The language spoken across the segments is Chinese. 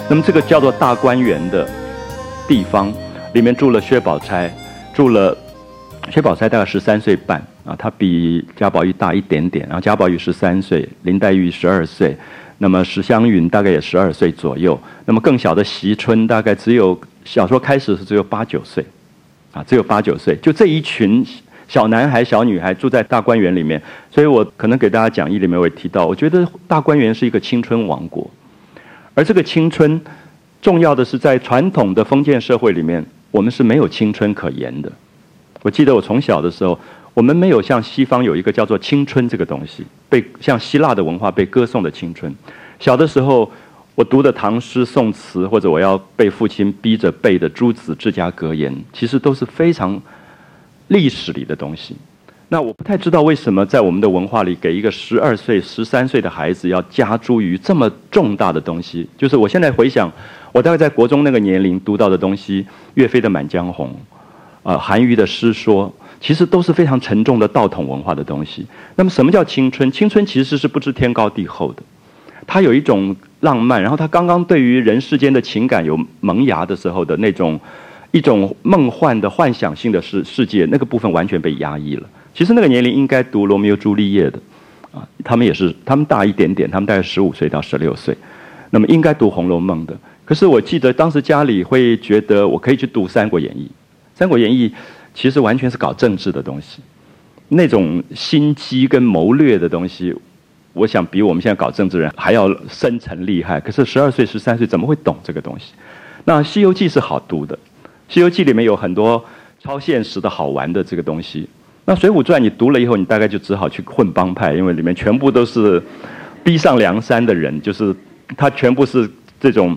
那么这个叫做大观园的地方，里面住了薛宝钗，薛宝钗大概13岁半啊，她比贾宝玉大一点点，然后贾宝玉13岁，林黛玉12岁，那么史湘云大概也12岁左右，那么更小的惜春大概小说开始是只有8、9岁，啊，只有8、9岁，就这一群小男孩、小女孩住在大观园里面，所以我可能给大家讲义里面我也提到，我觉得大观园是一个青春王国，而这个青春重要的是在传统的封建社会里面，我们是没有青春可言的。我记得我从小的时候，我们没有像西方有一个叫做青春这个东西，像希腊的文化被歌颂的青春。小的时候，我读的唐诗宋词，或者我要被父亲逼着背的诸子治家格言，其实都是非常历史里的东西。那我不太知道为什么在我们的文化里，给一个12岁、13岁的孩子要加诸于这么重大的东西。就是我现在回想，我大概在国中那个年龄读到的东西，岳飞的《满江红》，韩愈的诗说，其实都是非常沉重的道统文化的东西。那么什么叫青春？青春其实是不知天高地厚的，它有一种浪漫，然后它刚刚对于人世间的情感有萌芽的时候的那种一种梦幻的幻想性的世界，那个部分完全被压抑了。其实那个年龄应该读罗密欧朱丽叶的，啊，他们大一点点，他们大概15岁到16岁，那么应该读《红楼梦》的。可是我记得当时家里会觉得我可以去读《三国演义》，《三国演义》其实完全是搞政治的东西，那种心机跟谋略的东西，我想比我们现在搞政治人还要深沉厉害。可是12岁、13岁怎么会懂这个东西？那《西游记》是好读的，《西游记》里面有很多超现实的好玩的这个东西。那《水浒传》你读了以后，你大概就只好去混帮派，因为里面全部都是逼上梁山的人，就是他全部是这种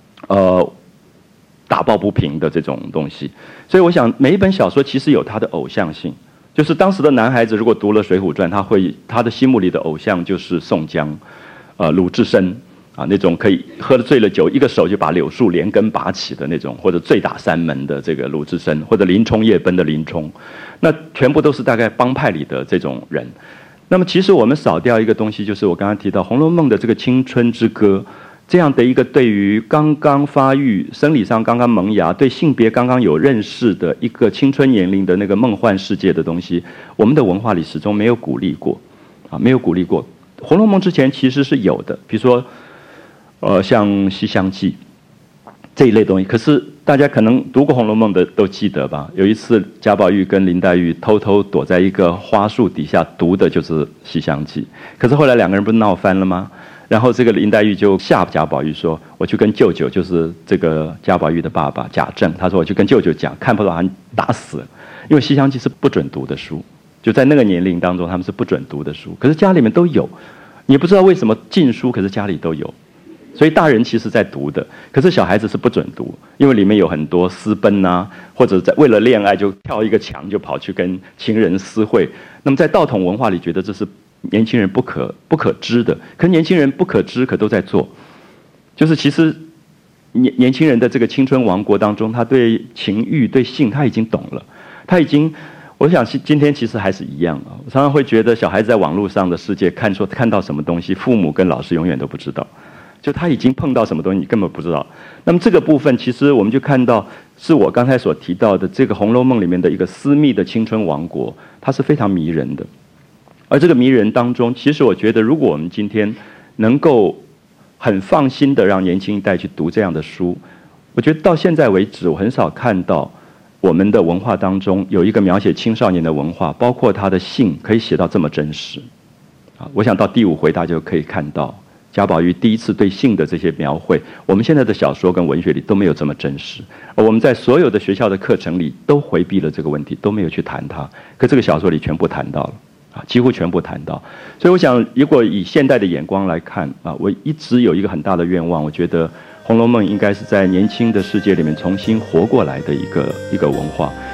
打抱不平的这种东西。所以我想每一本小说其实有它的偶像性，就是当时的男孩子如果读了《水浒传》，他的心目里的偶像就是宋江，鲁智深啊，那种可以喝了醉了酒，一个手就把柳树连根拔起的那种，或者醉打三门的这个鲁智深，或者林冲夜奔的林冲，那全部都是大概帮派里的这种人。那么其实我们少掉一个东西，就是我刚刚提到《红楼梦》的这个青春之歌，这样的一个对于刚刚发育、生理上刚刚萌芽、对性别刚刚有认识的一个青春年龄的那个梦幻世界的东西，我们的文化里始终没有鼓励过，啊，没有鼓励过。《红楼梦》之前其实是有的，比如说像《西厢记》这一类东西，可是大家可能读过《红楼梦》的都记得吧？有一次贾宝玉跟林黛玉偷偷躲在一个花树底下读的就是《西厢记》，可是后来两个人不是闹翻了吗？然后这个林黛玉就吓贾宝玉说：“我去跟舅舅，就是这个贾宝玉的爸爸贾政，他说我去跟舅舅讲，看不到他打死了，因为《西厢记》是不准读的书，就在那个年龄当中他们是不准读的书，可是家里面都有，你不知道为什么禁书，可是家里都有。”所以大人其实在读的，可是小孩子是不准读，因为里面有很多私奔啊，或者为了恋爱就跳一个墙就跑去跟情人私会。那么在道统文化里，觉得这是年轻人不可知的，可是年轻人不可知，可都在做。就是其实年轻人的这个青春王国当中，他对情欲、对性，他已经懂了，他已经。我想今天其实还是一样啊。我常常会觉得小孩子在网络上的世界看到什么东西，父母跟老师永远都不知道。就他已经碰到什么东西，你根本不知道。那么这个部分，其实我们就看到，是我刚才所提到的这个《红楼梦》里面的一个私密的青春王国，它是非常迷人的。而这个迷人当中，其实我觉得，如果我们今天能够很放心的让年轻一代去读这样的书，我觉得到现在为止，我很少看到我们的文化当中有一个描写青少年的文化，包括他的性可以写到这么真实。啊，我想到第5回大家就可以看到。贾宝玉第一次对性的这些描绘，我们现在的小说跟文学里都没有这么真实，而我们在所有的学校的课程里都回避了这个问题，都没有去谈它。可这个小说里全部谈到了，啊，几乎全部谈到。所以我想，如果以现代的眼光来看，啊，我一直有一个很大的愿望，我觉得《红楼梦》应该是在年轻的世界里面重新活过来的一个文化。